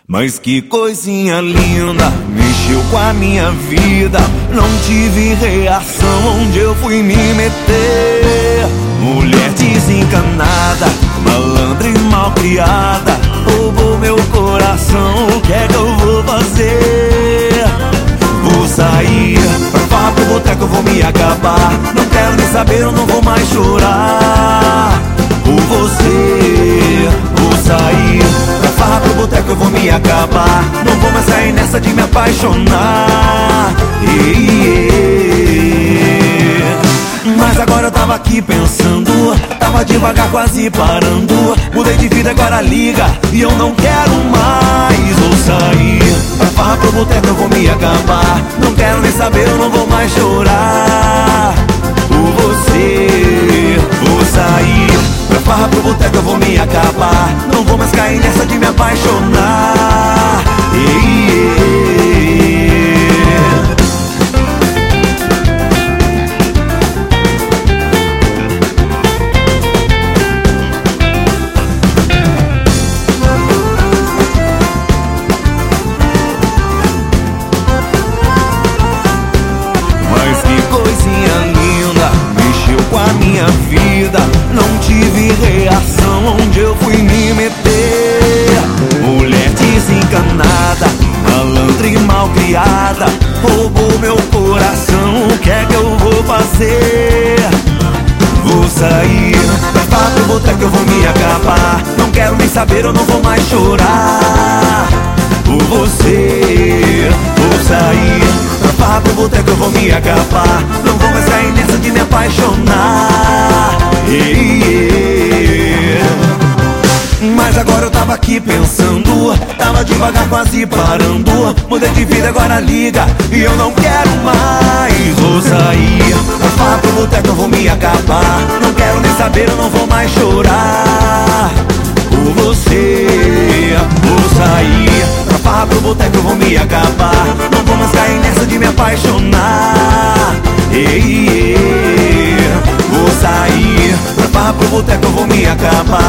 Mas que coisinha linda, mexeu com a minha vida. Não tive reação onde eu fui me meter. Mulher desencanada, malandra e malcriada, roubou meu coração, o que é que eu vou fazer? Vou sair pra farra pro boteco, eu vou me acabar. Não quero nem saber, eu não vou mais chorar por você. Vou sair pra farra pro boteco, eu vou me acabar. Não vou mais sair nessa de me apaixonar. Mas agora eu tava aqui pensando, tava devagar quase parando. Mudei de vida, agora liga e eu não quero mais. Vou sair pra farra pro boteco, eu vou me acabar. Não quero nem saber, eu não vou mais chorar por você. Vou sair pra farra pro boteco, eu vou me acabar. Não vou mais cair nessa de me apaixonar. Mas que coisinha linda, mexeu com a minha vida. Não tive reação onde eu fui me meter. Mulher desencanada, malandra e malcriada, roubou meu coração, o que é que eu vou fazer? Vou sair pra farra pro boteco, eu vou me acabar. Não quero nem saber, eu não vou mais chorar por você. Vou sair pra farra pro boteco, eu vou me acabar. Não vou mais cair nessa de me apaixonar. Mas agora eu tava aqui pensando, tava devagar quase parando. Mudei de vida, agora liga e eu não quero mais. Vou sair pra farra pro boteco, eu vou me acabar. Não quero nem saber, eu não vou mais chorar por você. Vou sair pra farra pro boteco, eu vou me acabar. Não vou mais cair nessa de me apaixonar. Vou sair pra farra pro boteco, eu vou me acabar.